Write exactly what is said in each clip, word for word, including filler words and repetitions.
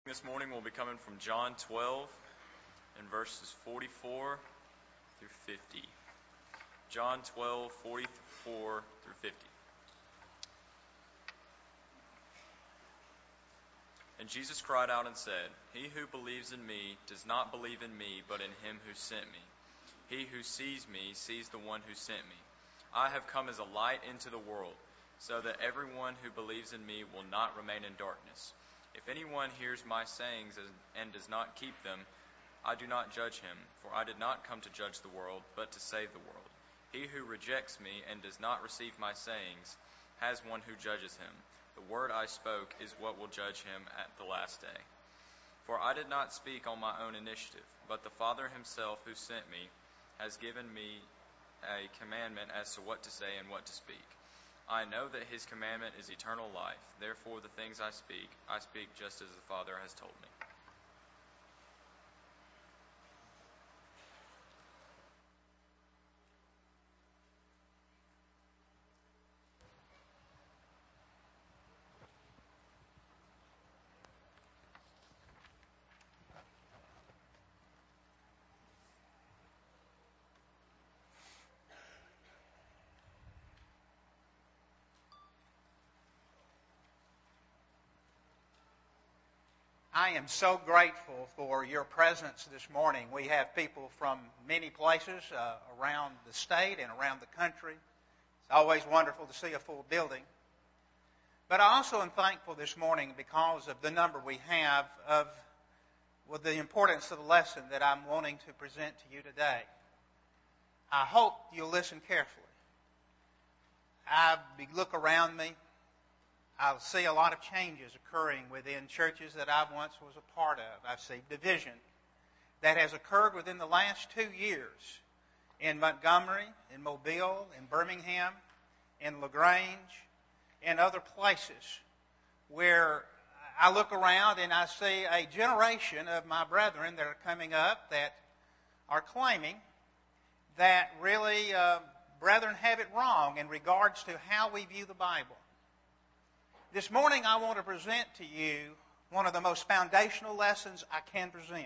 This morning we'll be coming from John twelve and verses forty-four through fifty. John twelve, forty-four through fifty. And Jesus cried out and said, "He who believes in me does not believe in me, but in him who sent me. He who sees me sees the one who sent me. I have come as a light into the world, so that everyone who believes in me will not remain in darkness. If anyone hears my sayings and does not keep them, I do not judge him, for I did not come to judge the world, but to save the world. He who rejects me and does not receive my sayings has one who judges him. The word I spoke is what will judge him at the last day. For I did not speak on my own initiative, but the Father himself who sent me has given me a commandment as to what to say and what to speak. I know that his commandment is eternal life. Therefore, the things I speak, I speak just as the Father has told me." I am so grateful for your presence this morning. We have people from many places uh, around the state and around the country. It's always wonderful to see a full building. But I also am thankful this morning because of the number we have of well, the importance of the lesson that I'm wanting to present to you today. I hope you'll listen carefully. I look around me. I see a lot of changes occurring within churches that I once was a part of. I see division that has occurred within the last two years in Montgomery, in Mobile, in Birmingham, in LaGrange, and other places where I look around and I see a generation of my brethren that are coming up that are claiming that really uh, brethren have it wrong in regards to how we view the Bible. This morning I want to present to you one of the most foundational lessons I can present.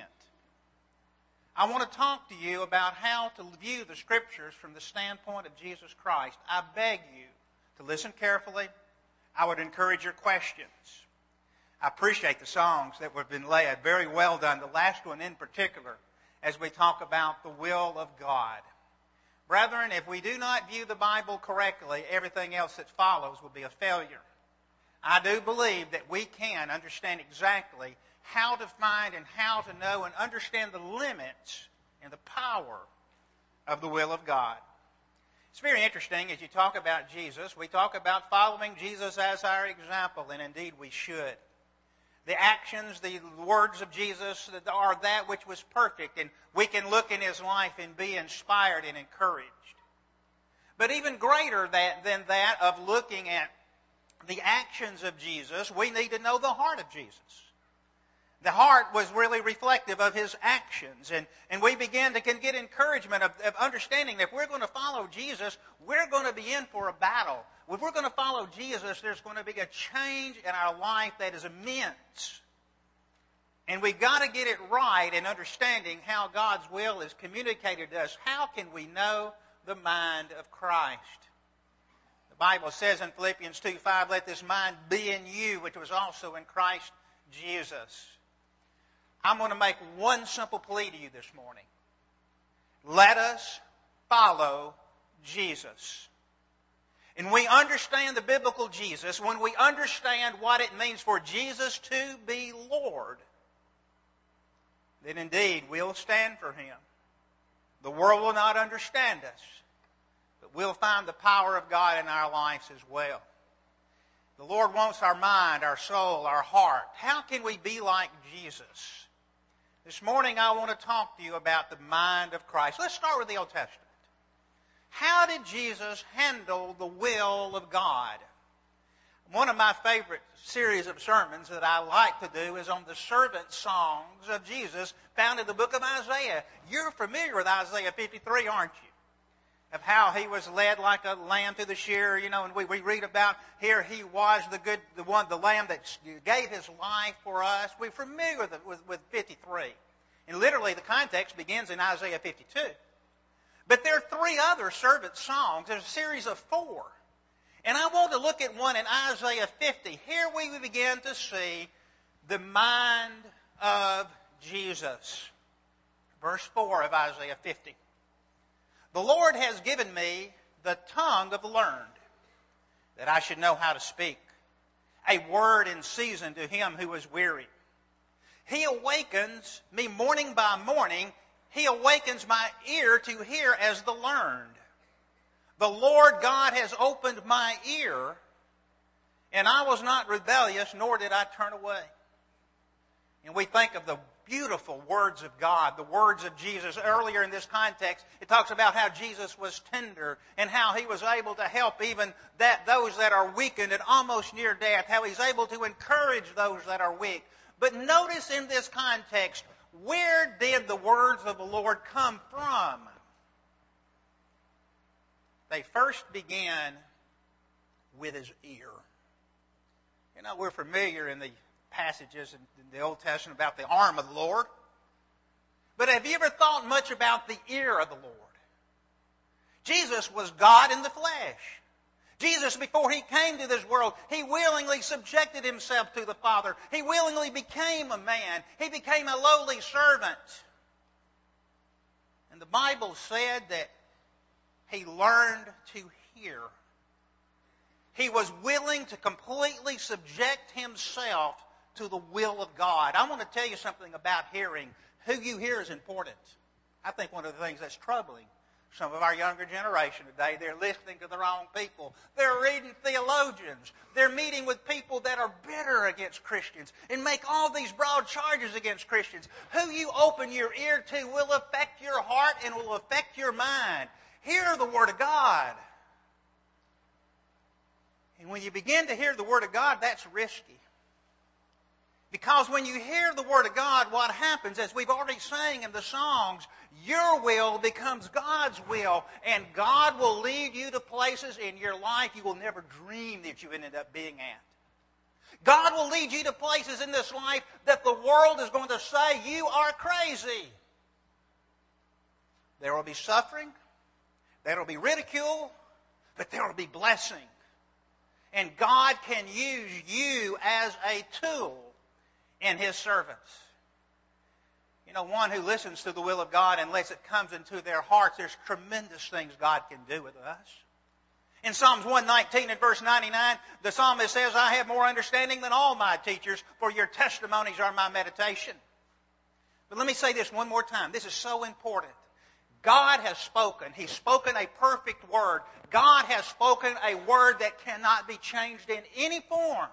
I want to talk to you about how to view the Scriptures from the standpoint of Jesus Christ. I beg you to listen carefully. I would encourage your questions. I appreciate the songs that have been led. Very well done. The last one in particular, as we talk about the will of God. Brethren, if we do not view the Bible correctly, everything else that follows will be a failure. I do believe that we can understand exactly how to find and how to know and understand the limits and the power of the will of God. It's very interesting as you talk about Jesus. We talk about following Jesus as our example, and indeed we should. The actions, the words of Jesus are that which was perfect, and we can look in his life and be inspired and encouraged. But even greater than that of looking at the actions of Jesus, we need to know the heart of Jesus. The heart was really reflective of his actions. And, and we begin to can get encouragement of, of understanding that if we're going to follow Jesus, we're going to be in for a battle. If we're going to follow Jesus, there's going to be a change in our life that is immense. And we've got to get it right in understanding how God's will is communicated to us. How can we know the mind of Christ? The Bible says in Philippians two five, "Let this mind be in you, which was also in Christ Jesus." I'm going to make one simple plea to you this morning. Let us follow Jesus. And we understand the biblical Jesus, when we understand what it means for Jesus to be Lord, then indeed we'll stand for him. The world will not understand us, but we'll find the power of God in our lives as well. The Lord wants our mind, our soul, our heart. How can we be like Jesus? This morning I want to talk to you about the mind of Christ. Let's start with the Old Testament. How did Jesus handle the will of God? One of my favorite series of sermons that I like to do is on the servant songs of Jesus found in the book of Isaiah. You're familiar with Isaiah fifty-three, aren't you? of how he was led like a lamb to the shearer, you know, and we, we read about here he was the good, the one, the lamb that gave his life for us. We're familiar with, with, with fifty-three. And literally the context begins in Isaiah fifty-two. But there are three other servant songs. There's a series of four. And I want to look at one in Isaiah fifty. Here we begin to see the mind of Jesus. Verse four of Isaiah fifty. The Lord has given me the tongue of the learned, that I should know how to speak, a word in season to him who is weary. He awakens me morning by morning. He awakens my ear to hear as the learned. The Lord God has opened my ear, and I was not rebellious, nor did I turn away. And we think of the beautiful words of God, the words of Jesus. Earlier in this context, it talks about how Jesus was tender and how he was able to help even that those that are weakened and almost near death, how he's able to encourage those that are weak. But notice in this context, where did the words of the Lord come from? They first began with his ear. You know, we're familiar in the passages in the Old Testament about the arm of the Lord. But have you ever thought much about the ear of the Lord? Jesus was God in the flesh. Jesus, before he came to this world, he willingly subjected himself to the Father. He willingly became a man. He became a lowly servant. And the Bible said that he learned to hear. He was willing to completely subject himself to the will of God. I want to tell you something about hearing. Who you hear is important. I think one of the things that's troubling some of our younger generation today, they're listening to the wrong people. They're reading theologians. They're meeting with people that are bitter against Christians and make all these broad charges against Christians. Who you open your ear to will affect your heart and will affect your mind. Hear the Word of God. And when you begin to hear the Word of God, that's risky. Because when you hear the Word of God, what happens, as we've already sang in the songs, your will becomes God's will. And God will lead you to places in your life you will never dream that you ended up being at. God will lead you to places in this life that the world is going to say, you are crazy. There will be suffering. There will be ridicule. But there will be blessing. And God can use you as a tool in his servants. You know, one who listens to the will of God and lets it come into their hearts, there's tremendous things God can do with us. In Psalms one nineteen and verse ninety-nine, the psalmist says, I have more understanding than all my teachers, for your testimonies are my meditation. But let me say this one more time. This is so important. God has spoken. He's spoken a perfect word. God has spoken a word that cannot be changed in any form.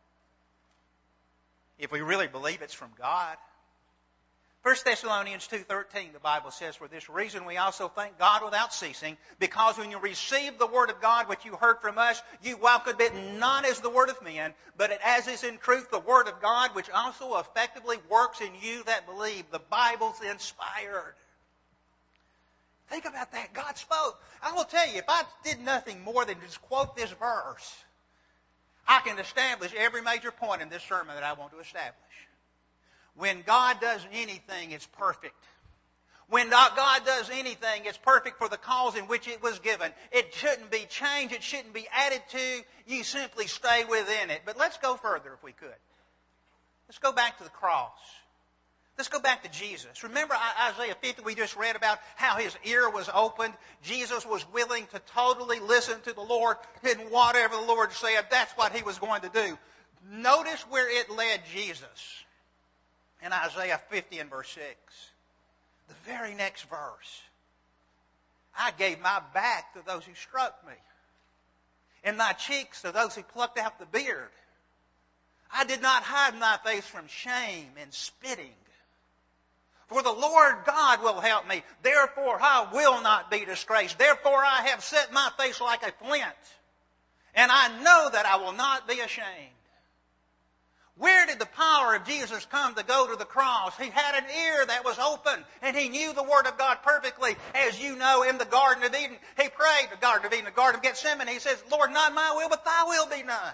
If we really believe it's from God. First Thessalonians two thirteen, the Bible says, for this reason we also thank God without ceasing, because when you received the word of God which you heard from us, you welcomed it not as the word of men, but as is in truth the word of God, which also effectively works in you that believe. The Bible's inspired. Think about that. God spoke. I will tell you, if I did nothing more than just quote this verse, I can establish every major point in this sermon that I want to establish. When God does anything, it's perfect. When God does anything, it's perfect for the cause in which it was given. It shouldn't be changed. It shouldn't be added to. You simply stay within it. But let's go further if we could. Let's go back to the cross. Let's go back to Jesus. Remember Isaiah fifty, we just read about how his ear was opened. Jesus was willing to totally listen to the Lord, and whatever the Lord said, that's what he was going to do. Notice where it led Jesus in Isaiah fifty and verse six. The very next verse. I gave my back to those who struck me, and my cheeks to those who plucked out the beard. I did not hide my face from shame and spitting. For the Lord God will help me. Therefore I will not be disgraced. Therefore I have set my face like a flint. And I know that I will not be ashamed. Where did the power of Jesus come to go to the cross? He had an ear that was open, and he knew the Word of God perfectly. As you know, in the Garden of Eden, he prayed, the Garden of Eden, the Garden of Gethsemane, he says, Lord, not my will, but thy will be done.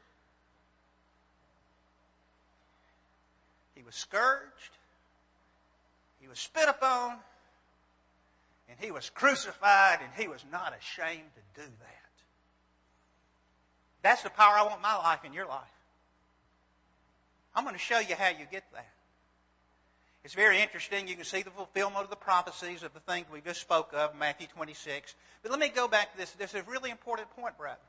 He was scourged, he was spit upon, and he was crucified, and he was not ashamed to do that. That's the power I want in my life and your life. I'm going to show you how you get that. It's very interesting. You can see the fulfillment of the prophecies of the things we just spoke of, Matthew twenty-six. But let me go back to this. This is a really important point, brother.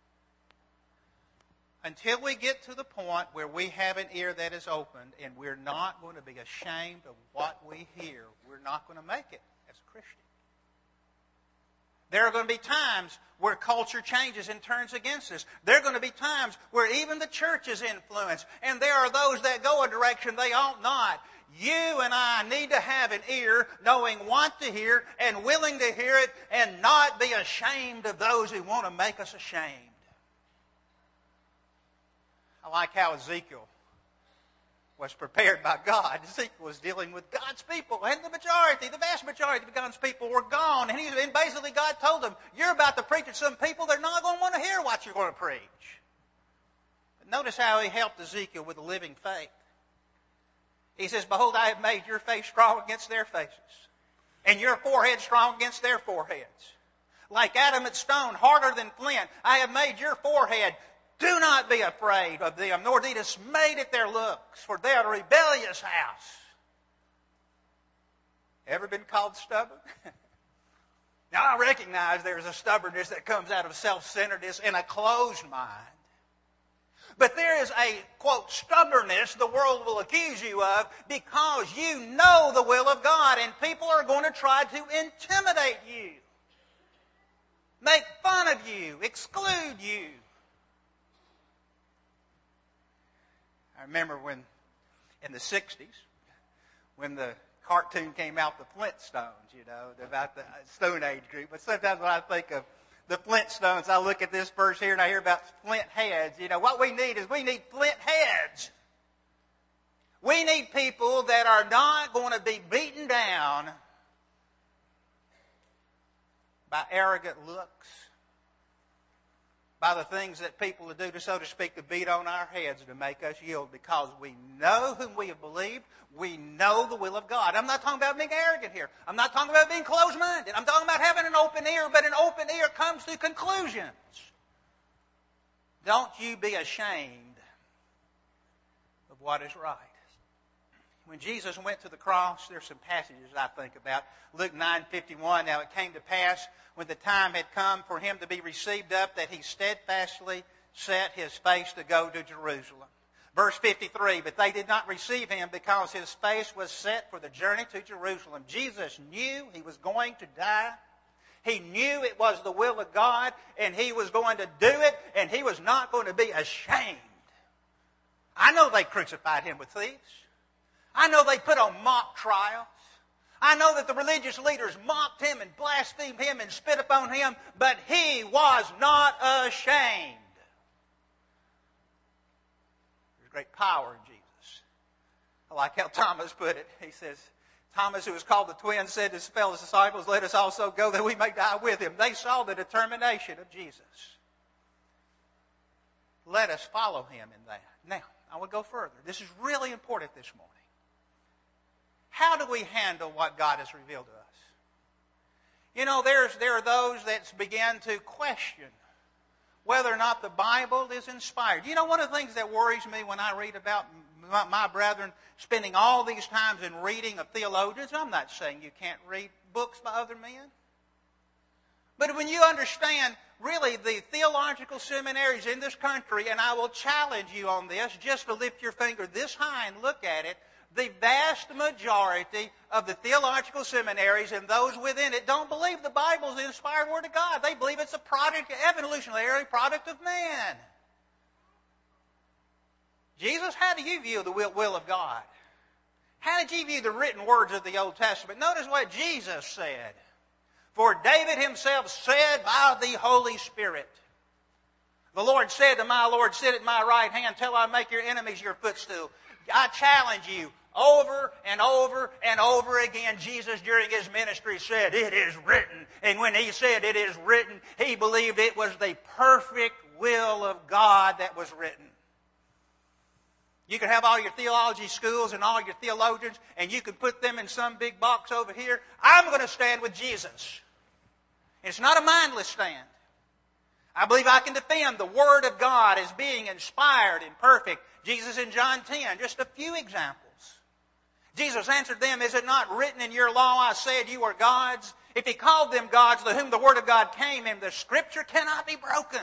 Until we get to the point where we have an ear that is opened and we're not going to be ashamed of what we hear, we're not going to make it as a Christian. There are going to be times where culture changes and turns against us. There are going to be times where even the church is influenced. And there are those that go a direction they ought not. You and I need to have an ear knowing what to hear and willing to hear it and not be ashamed of those who want to make us ashamed. I like how Ezekiel was prepared by God. Ezekiel was dealing with God's people, and the majority, the vast majority of God's people were gone. And, he, and basically God told them, you're about to preach to some people, they're not going to want to hear what you're going to preach. But notice how he helped Ezekiel with a living faith. He says, behold, I have made your face strong against their faces, and your forehead strong against their foreheads. Like adamant stone, harder than flint, I have made your forehead. Do not be afraid of them, nor be dismayed at their looks, for they are a rebellious house. Ever been called stubborn? Now, I recognize there's a stubbornness that comes out of self-centeredness and a closed mind. But there is a, quote, stubbornness the world will accuse you of because you know the will of God, and people are going to try to intimidate you, make fun of you, exclude you. I remember when, in the sixties, when the cartoon came out, the Flintstones, you know, about the Stone Age group. But sometimes when I think of the Flintstones, I look at this verse here and I hear about flint heads. You know, what we need is we need flint heads. We need people that are not going to be beaten down by arrogant looks, by the things that people do, to, so to speak, to beat on our heads to make us yield, because we know whom we have believed. We know the will of God. I'm not talking about being arrogant here. I'm not talking about being closed-minded. I'm talking about having an open ear, but an open ear comes to conclusions. Don't you be ashamed of what is right. When Jesus went to the cross, there's some passages I think about. Luke nine fifty-one, now it came to pass when the time had come for him to be received up that he steadfastly set his face to go to Jerusalem. Verse fifty-three, but they did not receive him because his face was set for the journey to Jerusalem. Jesus knew he was going to die. He knew it was the will of God, and he was going to do it, and he was not going to be ashamed. I know they crucified him with thieves. I know they put on mock trials. I know that the religious leaders mocked him and blasphemed him and spit upon him, but he was not ashamed. There's great power in Jesus. I like how Thomas put it. He says, Thomas, who was called the twin, said to his fellow disciples, let us also go that we may die with him. They saw the determination of Jesus. Let us follow him in that. Now, I will go further. This is really important this morning. How do we handle what God has revealed to us? You know, there's, there are those that begin to question whether or not the Bible is inspired. You know, one of the things that worries me when I read about my, my brethren spending all these times in reading of theologians, I'm not saying you can't read books by other men. But when you understand really the theological seminaries in this country, and I will challenge you on this, just to lift your finger this high and look at it, the vast majority of the theological seminaries and those within it don't believe the Bible is the inspired Word of God. They believe it's a product, evolutionary product of man. Jesus, how do you view the will, will of God? How did you view the written words of the Old Testament? Notice what Jesus said. For David himself said by the Holy Spirit, The Lord said to my Lord, sit at my right hand till I make your enemies your footstool. I challenge you, over and over and over again, Jesus during His ministry said, it is written. And when He said it is written, He believed it was the perfect will of God that was written. You can have all your theology schools and all your theologians, and you can put them in some big box over here. I'm going to stand with Jesus. It's not a mindless stand. I believe I can defend the Word of God as being inspired and perfect. Jesus in John ten, just a few examples. Jesus answered them, is it not written in your law, I said you are gods? If He called them gods to whom the Word of God came in, the Scripture cannot be broken.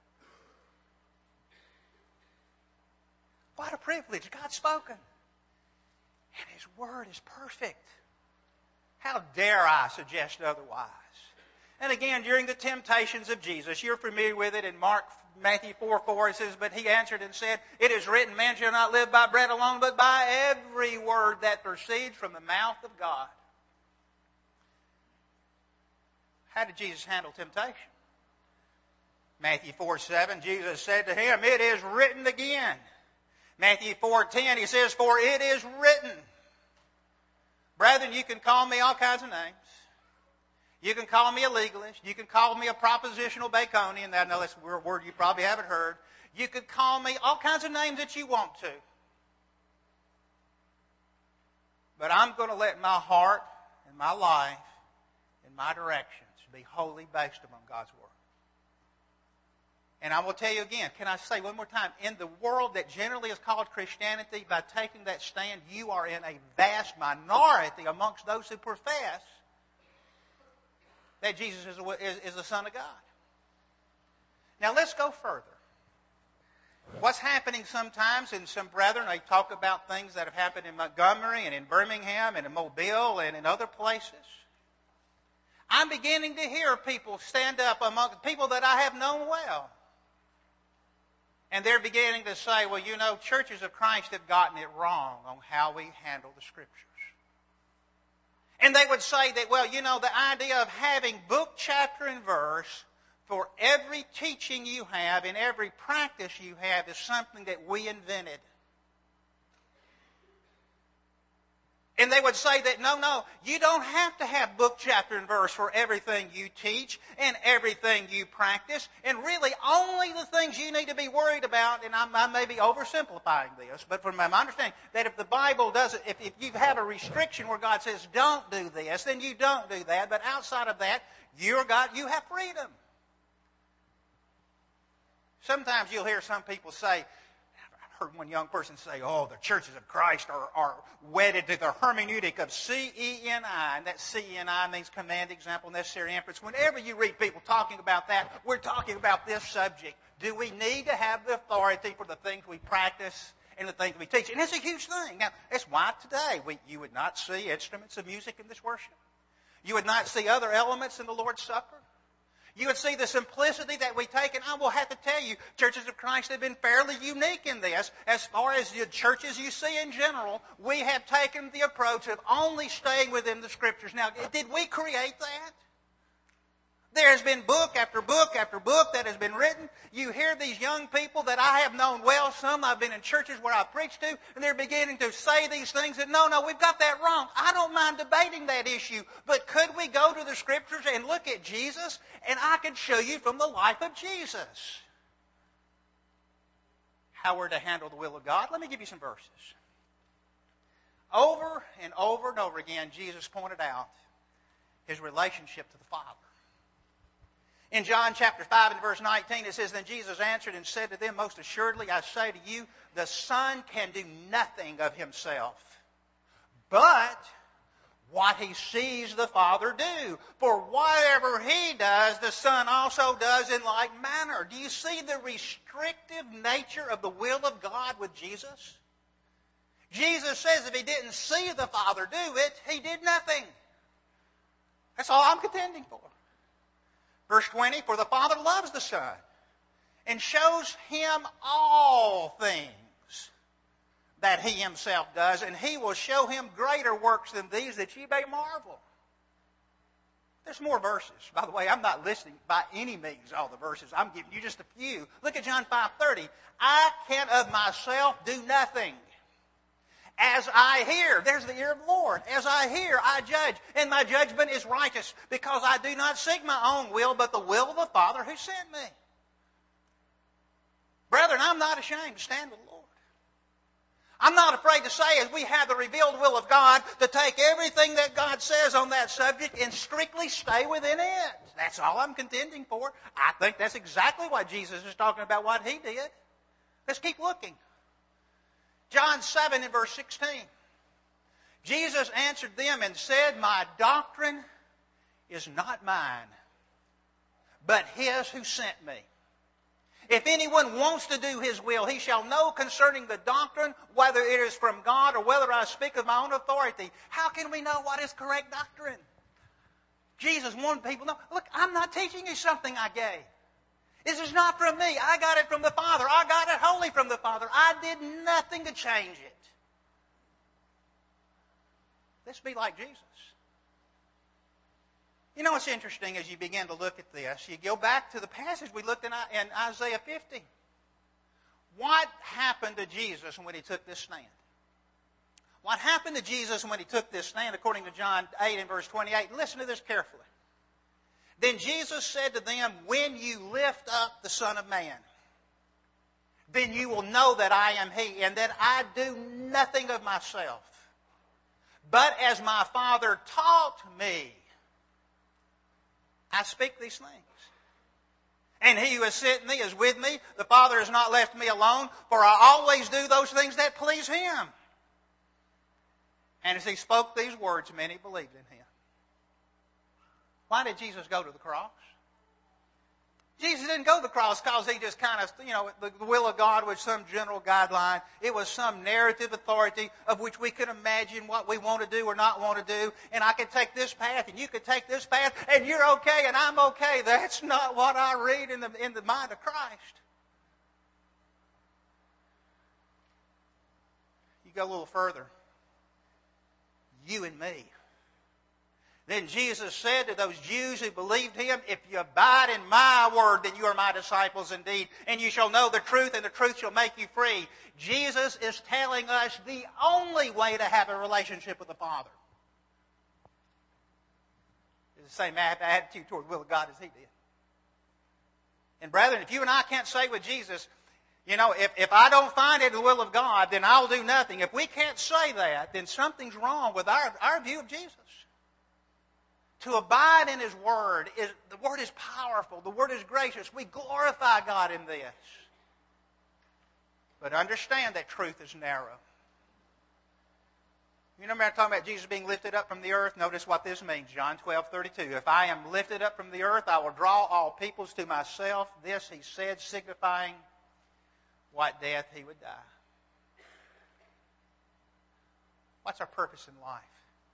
What a privilege. God's spoken. And His Word is perfect. How dare I suggest otherwise? And again, during the temptations of Jesus, you're familiar with it in Mark, Matthew four four, it says, but He answered and said, it is written, man shall not live by bread alone, but by every word that proceeds from the mouth of God. How did Jesus handle temptation? Matthew four seven, Jesus said to him, it is written again. Matthew four ten, He says, for it is written. Brethren, you can call me all kinds of names. You can call me a legalist. You can call me a propositional Baconian. I know that's a word you probably haven't heard. You could call me all kinds of names that you want to. But I'm going to let my heart and my life and my directions be wholly based upon God's Word. And I will tell you again, can I say one more time, in the world that generally is called Christianity, by taking that stand, you are in a vast minority amongst those who profess that Jesus is, is, is the Son of God. Now let's go further. What's happening sometimes in some brethren, they talk about things that have happened in Montgomery and in Birmingham and in Mobile and in other places. I'm beginning to hear people stand up among people that I have known well. And they're beginning to say, well, you know, churches of Christ have gotten it wrong on how we handle the Scriptures. And they would say that, well, you know, the idea of having book, chapter, and verse for every teaching you have and every practice you have is something that we invented. And they would say that, no, no, you don't have to have book, chapter, and verse for everything you teach and everything you practice. And really, only the things you need to be worried about, and I, I may be oversimplifying this, but from my understanding, that if the Bible doesn't, if, if you have a restriction where God says, don't do this, then you don't do that. But outside of that, you're God, you have freedom. Sometimes you'll hear some people say, heard one young person say, oh, the churches of Christ are, are wedded to the hermeneutic of C E N I. And that C E N I means command, example, necessary inference. Whenever you read people talking about that, we're talking about this subject. Do we need to have the authority for the things we practice and the things we teach? And it's a huge thing. Now, that's why today we, you would not see instruments of music in this worship. You would not see other elements in the Lord's Supper. You would see the simplicity that we take, and I will have to tell you, churches of Christ have been fairly unique in this. As far as the churches you see in general, we have taken the approach of only staying within the Scriptures. Now, did we create that? There has been book after book after book that has been written. You hear these young people that I have known well, some I've been in churches where I've preached to, and they're beginning to say these things that, no, no, we've got that wrong. I don't mind debating that issue, but could we go to the Scriptures and look at Jesus, and I could show you from the life of Jesus how we're to handle the will of God? Let me give you some verses. Over and over and over again, Jesus pointed out His relationship to the Father. In John chapter five and verse nineteen, it says, then Jesus answered and said to them, most assuredly I say to you, the Son can do nothing of Himself, but what He sees the Father do. For whatever He does, the Son also does in like manner. Do you see the restrictive nature of the will of God with Jesus? Jesus says if He didn't see the Father do it, He did nothing. That's all I'm contending for. Verse twenty, for the Father loves the Son and shows Him all things that He Himself does, and He will show Him greater works than these that ye may marvel. There's more verses. By the way, I'm not listing by any means all the verses. I'm giving you just a few. Look at John five thirty. I can of myself do nothing. As I hear, there's the ear of the Lord. As I hear, I judge, and my judgment is righteous, because I do not seek my own will, but the will of the Father who sent me. Brethren, I'm not ashamed to stand with the Lord. I'm not afraid to say, as we have the revealed will of God, to take everything that God says on that subject and strictly stay within it. That's all I'm contending for. I think that's exactly why Jesus is talking about what He did. Let's keep looking. John seven and verse sixteen. Jesus answered them and said, my doctrine is not mine, but His who sent me. If anyone wants to do His will, he shall know concerning the doctrine whether it is from God or whether I speak of my own authority. How can we know what is correct doctrine? Jesus wanted people to know, look, I'm not teaching you something I gave. This is not from me. I got it from the Father. I got it wholly from the Father. I did nothing to change it. Let's be like Jesus. You know what's interesting as you begin to look at this? You go back to the passage we looked in, in Isaiah fifty. What happened to Jesus when He took this stand? What happened to Jesus when He took this stand, according to John eight and verse twenty-eight? Listen to this carefully. Then Jesus said to them, when you lift up the Son of Man, then you will know that I am He, and that I do nothing of myself, but as my Father taught me, I speak these things. And He who has sent me is with me. The Father has not left me alone, for I always do those things that please Him. And as He spoke these words, many believed in Him. Why did Jesus go to the cross? Jesus didn't go to the cross because He just kind of, you know, the will of God was some general guideline. It was some narrative authority of which we could imagine what we want to do or not want to do. And I could take this path and you could take this path and you're okay and I'm okay. That's not what I read in the, in the mind of Christ. You go a little further. You and me. Then Jesus said to those Jews who believed Him, if you abide in my word, then you are my disciples indeed, and you shall know the truth, and the truth shall make you free. Jesus is telling us the only way to have a relationship with the Father is the same attitude toward the will of God as He did. And brethren, if you and I can't say with Jesus, you know, if, if I don't find it in the will of God, then I'll do nothing. If we can't say that, then something's wrong with our, our view of Jesus. To abide in His Word, is the Word is powerful. The Word is gracious. We glorify God in this. But understand that truth is narrow. You remember I'm talking about Jesus being lifted up from the earth? Notice what this means. John twelve thirty-two. If I am lifted up from the earth, I will draw all peoples to myself. This He said, signifying what death He would die. What's our purpose in life?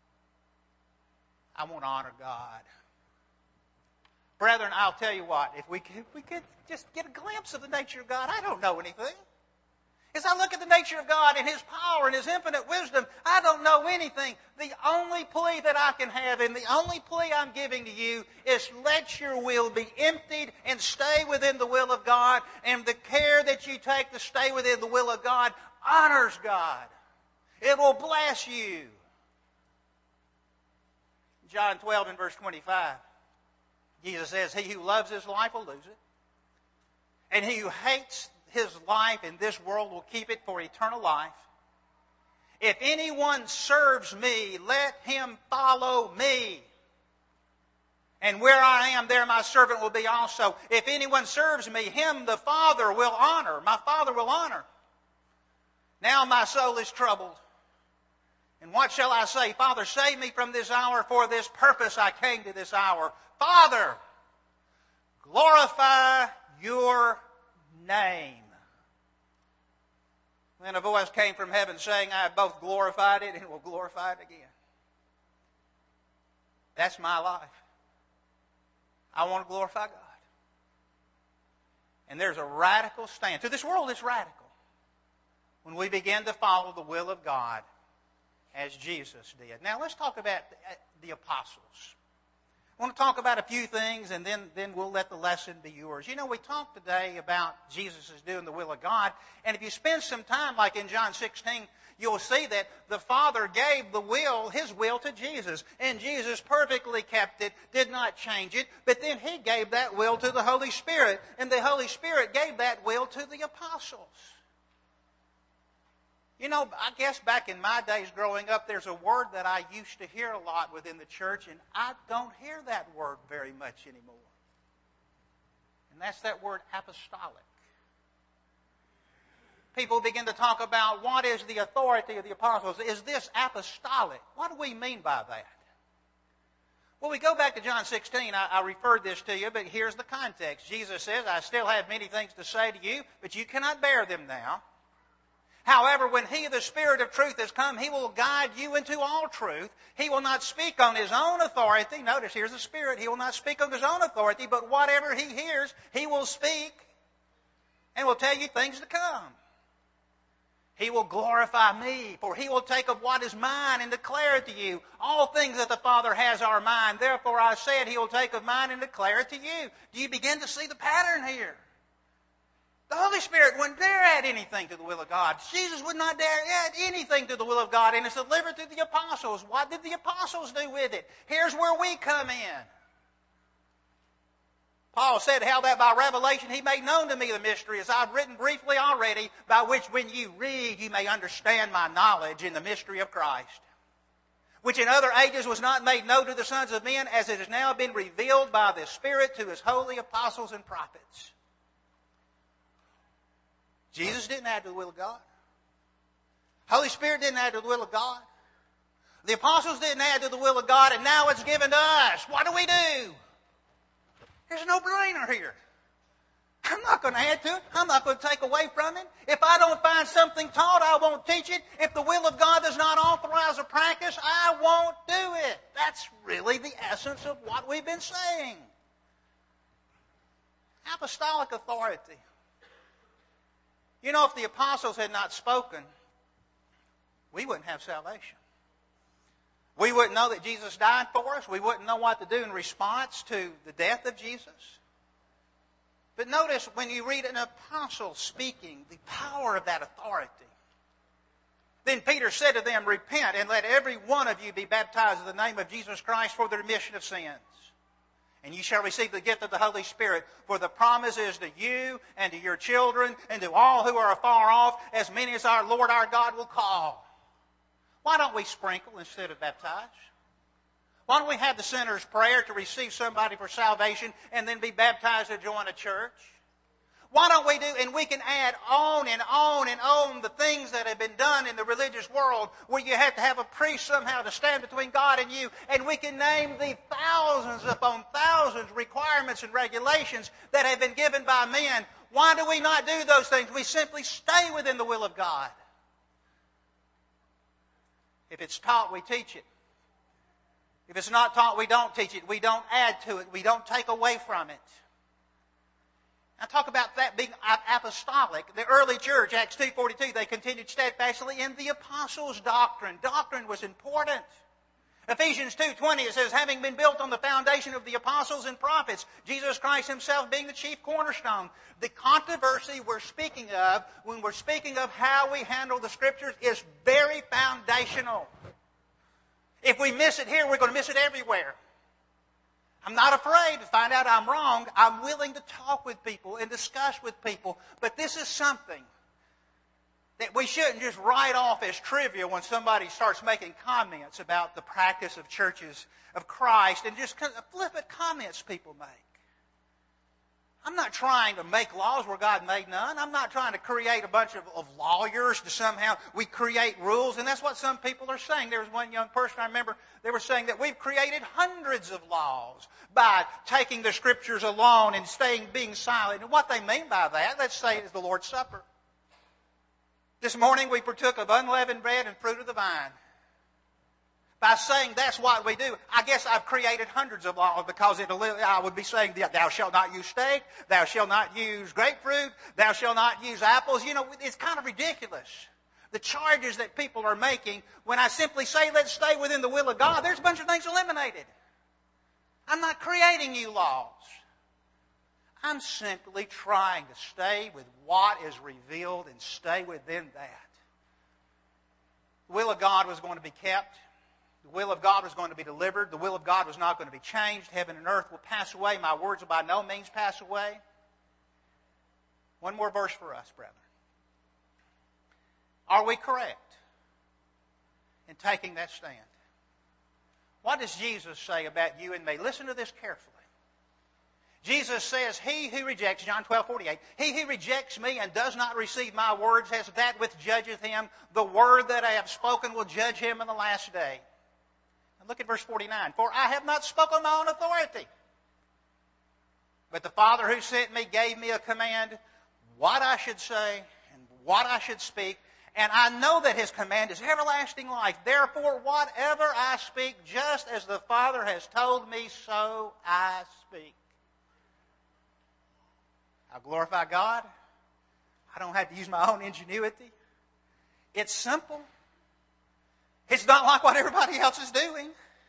I want to honor God. Brethren, I'll tell you what, if we could, if we could just get a glimpse of the nature of God, I don't know anything. As I look at the nature of God and His power and His infinite wisdom, I don't know anything. The only plea that I can have and the only plea I'm giving to you is let your will be emptied and stay within the will of God, and the care that you take to stay within the will of God honors God. It will bless you. John twelve and verse twenty-five, Jesus says, he who loves his life will lose it, and he who hates his life in this world will keep it for eternal life. If anyone serves me, let him follow me. And where I am, there my servant will be also. If anyone serves me, him the Father will honor. My Father will honor. Now my soul is troubled. And what shall I say? Father, save me from this hour. For this purpose I came to this hour. Father, glorify your name. Then a voice came from heaven saying, I have both glorified it and will glorify it again. That's my life. I want to glorify God. And there's a radical stand. To this world, it's radical. When we begin to follow the will of God as Jesus did. Now let's talk about the apostles. I want to talk about a few things, and then, then we'll let the lesson be yours. You know, we talked today about Jesus is doing the will of God, and if you spend some time, like in John sixteen, you'll see that the Father gave the will, His will, to Jesus, and Jesus perfectly kept it, did not change it, but then He gave that will to the Holy Spirit, and the Holy Spirit gave that will to the apostles. You know, I guess back in my days growing up, there's a word that I used to hear a lot within the church, and I don't hear that word very much anymore. And that's that word apostolic. People begin to talk about what is the authority of the apostles. Is this apostolic? What do we mean by that? Well, we go back to John sixteen. I, I referred this to you, but here's the context. Jesus says, I still have many things to say to you, but you cannot bear them now. However, when He, the Spirit of truth, has come, He will guide you into all truth. He will not speak on His own authority. Notice, here's the Spirit. He will not speak on His own authority, but whatever He hears, He will speak and will tell you things to come. He will glorify me, for He will take of what is mine and declare it to you. All things that the Father has are mine. Therefore I said He will take of mine and declare it to you. Do you begin to see the pattern here? The Holy Spirit wouldn't dare add anything to the will of God. Jesus would not dare add anything to the will of God, and it's delivered to the apostles. What did the apostles do with it? Here's where we come in. Paul said how that by revelation He made known to me the mystery, as I've written briefly already, by which when you read you may understand my knowledge in the mystery of Christ, which in other ages was not made known to the sons of men, as it has now been revealed by the Spirit to His holy apostles and prophets. Jesus didn't add to the will of God. Holy Spirit didn't add to the will of God. The apostles didn't add to the will of God, and now it's given to us. What do we do? There's a no-brainer here. I'm not going to add to it. I'm not going to take away from it. If I don't find something taught, I won't teach it. If the will of God does not authorize a practice, I won't do it. That's really the essence of what we've been saying. Apostolic authority. You know, if the apostles had not spoken, we wouldn't have salvation. We wouldn't know that Jesus died for us. We wouldn't know what to do in response to the death of Jesus. But notice when you read an apostle speaking, the power of that authority. Then Peter said to them, repent and let every one of you be baptized in the name of Jesus Christ for the remission of sins. And you shall receive the gift of the Holy Spirit, for the promise is to you and to your children and to all who are afar off, as many as our Lord our God will call. Why don't we sprinkle instead of baptize? Why don't we have the sinner's prayer to receive somebody for salvation and then be baptized to join a church? Why don't we do, and we can add on and on and on the things that have been done in the religious world where you have to have a priest somehow to stand between God and you, and we can name the thousands upon thousands requirements and regulations that have been given by men. Why do we not do those things? We simply stay within the will of God. If it's taught, we teach it. If it's not taught, we don't teach it. We don't add to it. We don't take away from it. I talk about that being apostolic. The early church, Acts two forty-two, they continued steadfastly in the apostles' doctrine. Doctrine was important. Ephesians two twenty, it says, having been built on the foundation of the apostles and prophets, Jesus Christ Himself being the chief cornerstone. The controversy we're speaking of, when we're speaking of how we handle the Scriptures, is very foundational. If we miss it here, we're going to miss it everywhere. I'm not afraid to find out I'm wrong. I'm willing to talk with people and discuss with people. But this is something that we shouldn't just write off as trivial when somebody starts making comments about the practice of churches of Christ and just flippant comments people make. I'm not trying to make laws where God made none. I'm not trying to create a bunch of, of lawyers to somehow, we create rules, and that's what some people are saying. There was one young person, I remember, they were saying that we've created hundreds of laws by taking the Scriptures alone and staying, being silent. And what they mean by that, let's say, is the Lord's Supper. This morning we partook of unleavened bread and fruit of the vine. By saying that's what we do, I guess I've created hundreds of laws, because it, I would be saying, thou shalt not use steak, thou shalt not use grapefruit, thou shalt not use apples. You know, it's kind of ridiculous. The charges that people are making when I simply say let's stay within the will of God, there's a bunch of things eliminated. I'm not creating new laws. I'm simply trying to stay with what is revealed and stay within that. The will of God was going to be kept. The will of God was going to be delivered. The will of God was not going to be changed. Heaven and earth will pass away. My words will by no means pass away. One more verse for us, brethren. Are we correct in taking that stand? What does Jesus say about you and me? Listen to this carefully. Jesus says, he who rejects, John twelve forty-eight, he who rejects me and does not receive my words has that which judgeth him. The word that I have spoken will judge him in the last day. And look at verse forty-nine. For I have not spoken my own authority, but the Father who sent me gave me a command what I should say and what I should speak. And I know that His command is everlasting life. Therefore, whatever I speak, just as the Father has told me, so I speak. I glorify God. I don't have to use my own ingenuity. It's simple. It's not like what everybody else is doing.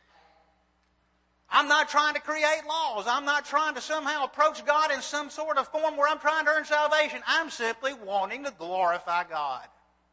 I'm not trying to create laws. I'm not trying to somehow approach God in some sort of form where I'm trying to earn salvation. I'm simply wanting to glorify God.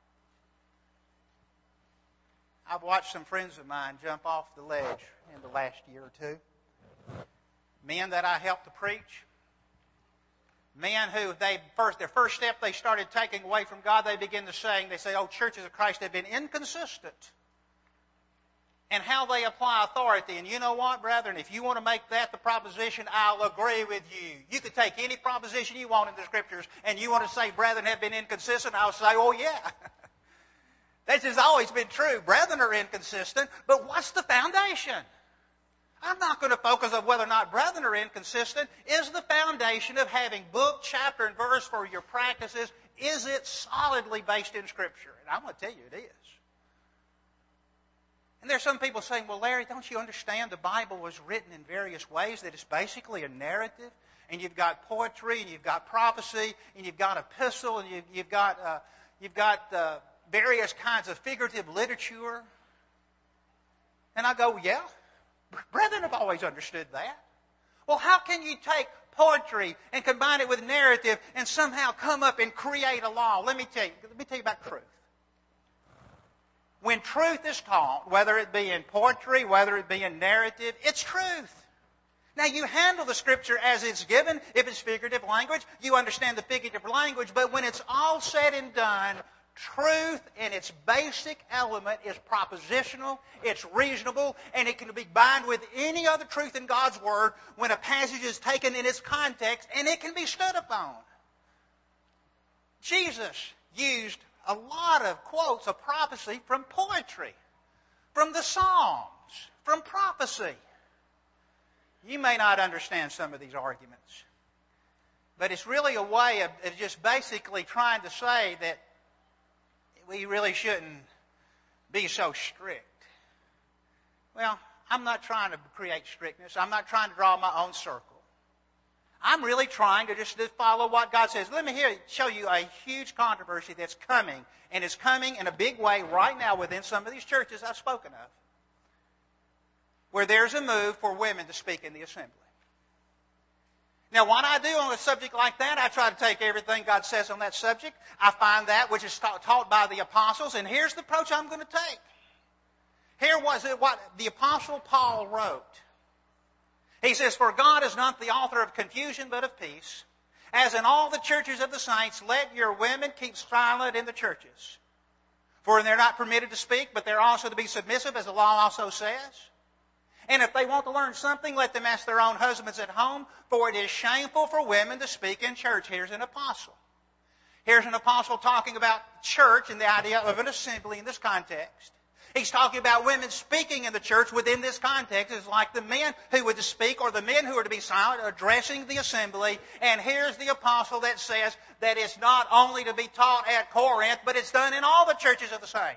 I've watched some friends of mine jump off the ledge in the last year or two. Men that I helped to preach. Men who they first their first step they started taking away from God, they begin to saying, they say, oh, churches of Christ have been inconsistent in how they apply authority. And you know what, brethren? If you want to make that the proposition, I'll agree with you. You could take any proposition you want in the Scriptures, and you want to say brethren have been inconsistent, I'll say, oh, yeah. This has always been true. Brethren are inconsistent, but what's the foundation? I'm not going to focus on whether or not brethren are inconsistent. Is the foundation of having book, chapter, and verse for your practices, is it solidly based in Scripture? And I'm going to tell you it is. And there's some people saying, well, Larry, don't you understand the Bible was written in various ways, that it's basically a narrative, and you've got poetry, and you've got prophecy, and you've got epistle, and you've, you've got... Uh, you've got uh, various kinds of figurative literature. And I go, yeah, brethren have always understood that. Well, how can you take poetry and combine it with narrative and somehow come up and create a law? Let me tell you, let me tell you about truth. When truth is taught, whether it be in poetry, whether it be in narrative, it's truth. Now, you handle the Scripture as it's given. If it's figurative language, you understand the figurative language. But when it's all said and done, truth in its basic element is propositional, it's reasonable, and it can be combined with any other truth in God's Word when a passage is taken in its context, and it can be stood upon. Jesus used a lot of quotes of prophecy from poetry, from the Psalms, from prophecy. You may not understand some of these arguments, but it's really a way of, of just basically trying to say that we really shouldn't be so strict. Well, I'm not trying to create strictness. I'm not trying to draw my own circle. I'm really trying to just follow what God says. Let me here show you a huge controversy that's coming, and it's coming in a big way right now within some of these churches I've spoken of, where there's a move for women to speak in the assembly. Now, what I do on a subject like that, I try to take everything God says on that subject. I find that which is taught, taught by the apostles, and here's the approach I'm going to take. Here was it what the apostle Paul wrote. He says, for God is not the author of confusion, but of peace. As in all the churches of the saints, let your women keep silent in the churches. For they're not permitted to speak, but they're also to be submissive, as the law also says. And if they want to learn something, let them ask their own husbands at home, for it is shameful for women to speak in church. Here's an apostle. Here's an apostle talking about church and the idea of an assembly in this context. He's talking about women speaking in the church within this context. It's like the men who were to speak or the men who are to be silent addressing the assembly. And here's the apostle that says that it's not only to be taught at Corinth, but it's done in all the churches of the saints.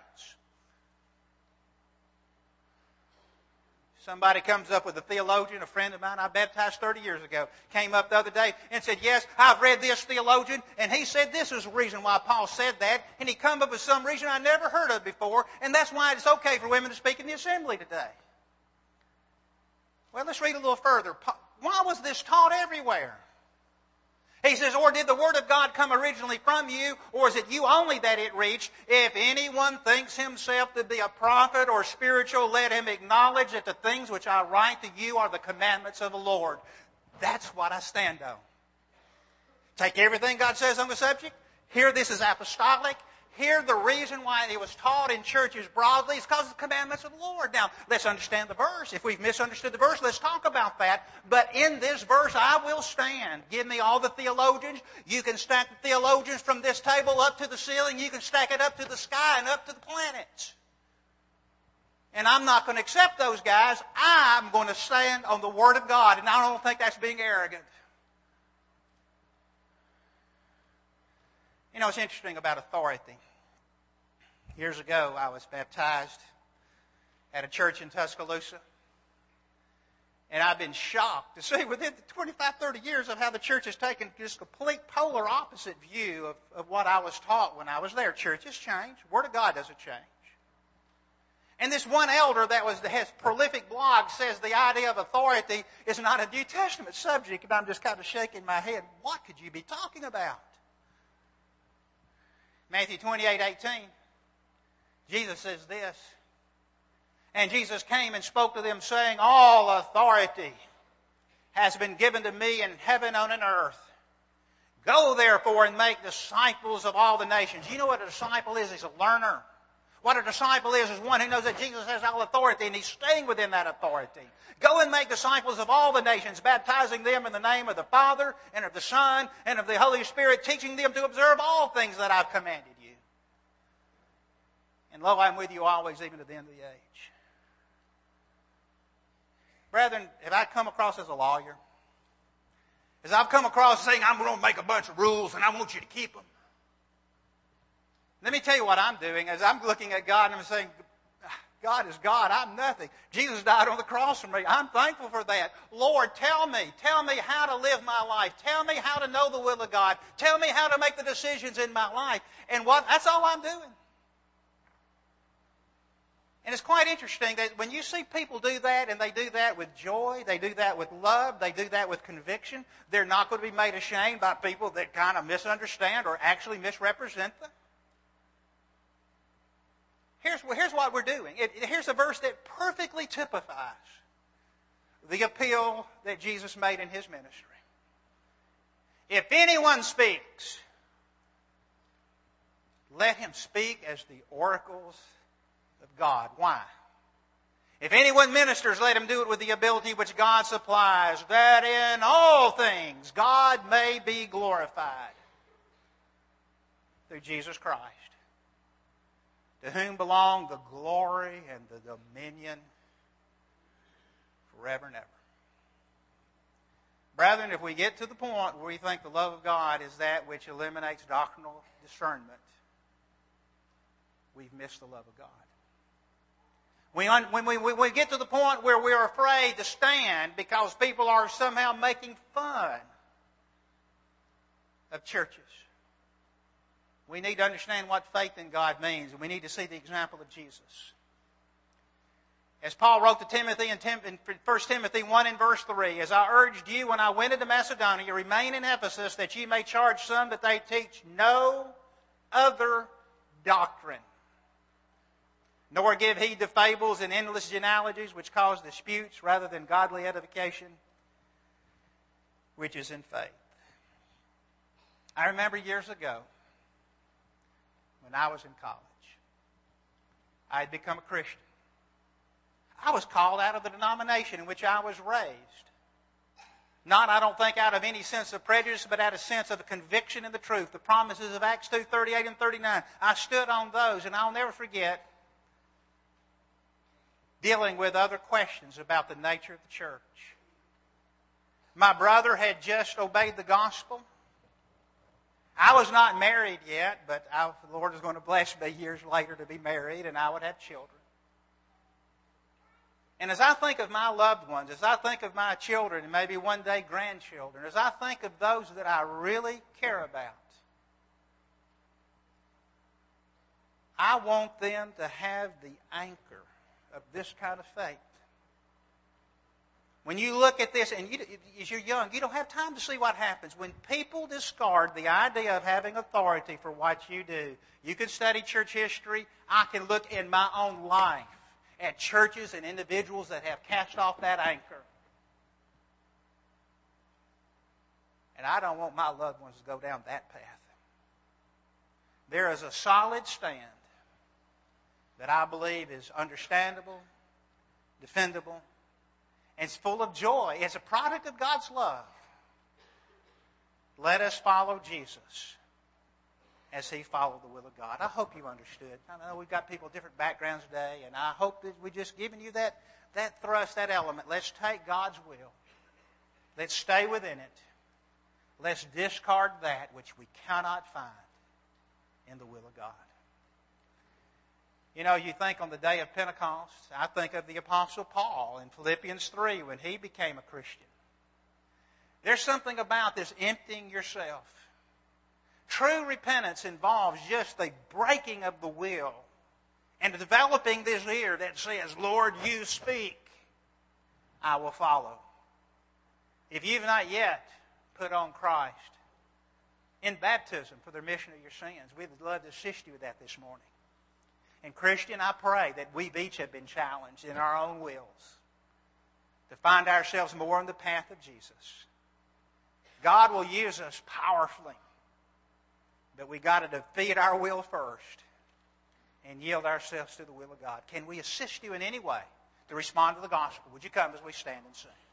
Somebody comes up with a theologian, a friend of mine I baptized thirty years ago, came up the other day and said, yes, I've read this theologian, and he said this is the reason why Paul said that, and he come up with some reason I never heard of before, and that's why it's okay for women to speak in the assembly today. Well, let's read a little further. Why was this taught everywhere? He says, or did the Word of God come originally from you, or is it you only that it reached? If anyone thinks himself to be a prophet or spiritual, let him acknowledge that the things which I write to you are the commandments of the Lord. That's what I stand on. Take everything God says on the subject. Here, this is apostolic. Here, the reason why it was taught in churches broadly is because of the commandments of the Lord. Now, let's understand the verse. If we've misunderstood the verse, let's talk about that. But in this verse, I will stand. Give me all the theologians. You can stack the theologians from this table up to the ceiling. You can stack it up to the sky and up to the planets. And I'm not going to accept those guys. I'm going to stand on the Word of God. And I don't think that's being arrogant. You know, it's interesting about authority. Years ago, I was baptized at a church in Tuscaloosa. And I've been shocked to see within twenty-five, thirty years of how the church has taken this complete polar opposite view of, of what I was taught when I was there. Churches change. Word of God doesn't change. And this one elder that was that has prolific blog says the idea of authority is not a New Testament subject. And I'm just kind of shaking my head. What could you be talking about? Matthew twenty-eight eighteen, Jesus says this, and Jesus came and spoke to them, saying, all authority has been given to me in heaven and on earth. Go therefore and make disciples of all the nations. You know what a disciple is? He's a learner. What a disciple is is one who knows that Jesus has all authority and he's staying within that authority. Go and make disciples of all the nations, baptizing them in the name of the Father and of the Son and of the Holy Spirit, teaching them to observe all things that I've commanded you. And lo, I'm with you always, even to the end of the age. Brethren, have I come across as a lawyer? As I've come across saying, I'm going to make a bunch of rules and I want you to keep them. Let me tell you what I'm doing. As I'm looking at God and I'm saying, God is God. I'm nothing. Jesus died on the cross for me. I'm thankful for that. Lord, tell me. Tell me how to live my life. Tell me how to know the will of God. Tell me how to make the decisions in my life. And what? That's all I'm doing. And it's quite interesting that when you see people do that, and they do that with joy, they do that with love, they do that with conviction, they're not going to be made ashamed by people that kind of misunderstand or actually misrepresent them. Here's, here's what we're doing. It, here's a verse that perfectly typifies the appeal that Jesus made in His ministry. If anyone speaks, let him speak as the oracles of God. Why? If anyone ministers, let him do it with the ability which God supplies, that in all things God may be glorified through Jesus Christ, to whom belong the glory and the dominion forever and ever. Brethren, if we get to the point where we think the love of God is that which eliminates doctrinal discernment, we've missed the love of God. We, when we, we get to the point where we're afraid to stand because people are somehow making fun of churches, we need to understand what faith in God means, and we need to see the example of Jesus. As Paul wrote to Timothy in First Timothy one and verse three, as I urged you when I went into Macedonia, remain in Ephesus, that ye may charge some that they teach no other doctrine, nor give heed to fables and endless genealogies which cause disputes rather than godly edification, which is in faith. I remember years ago, when I was in college, I had become a Christian. I was called out of the denomination in which I was raised. Not, I don't think, out of any sense of prejudice, but out of a sense of the conviction in the truth. The promises of Acts two, thirty-eight and thirty-nine. I stood on those, and I'll never forget dealing with other questions about the nature of the church. My brother had just obeyed the gospel. I was not married yet, but I, the Lord was going to bless me years later to be married, and I would have children. And as I think of my loved ones, as I think of my children and maybe one day grandchildren, as I think of those that I really care about, I want them to have the anchor of this kind of faith. When you look at this, and you, as you're young, you don't have time to see what happens. When people discard the idea of having authority for what you do, you can study church history. I can look in my own life at churches and individuals that have cast off that anchor. And I don't want my loved ones to go down that path. There is a solid stand that I believe is understandable, defendable, and it's full of joy. It's a product of God's love. Let us follow Jesus as He followed the will of God. I hope you understood. I know we've got people with different backgrounds today, and I hope that we've just given you that, that thrust, that element. Let's take God's will. Let's stay within it. Let's discard that which we cannot find in the will of God. You know, you think on the day of Pentecost, I think of the Apostle Paul in Philippians three when he became a Christian. There's something about this emptying yourself. True repentance involves just the breaking of the will and developing this ear that says, Lord, you speak, I will follow. If you've not yet put on Christ in baptism for the remission of your sins, we'd love to assist you with that this morning. And Christian, I pray that we each have been challenged in our own wills to find ourselves more on the path of Jesus. God will use us powerfully, but we've got to defeat our will first and yield ourselves to the will of God. Can we assist you in any way to respond to the gospel? Would you come as we stand and sing?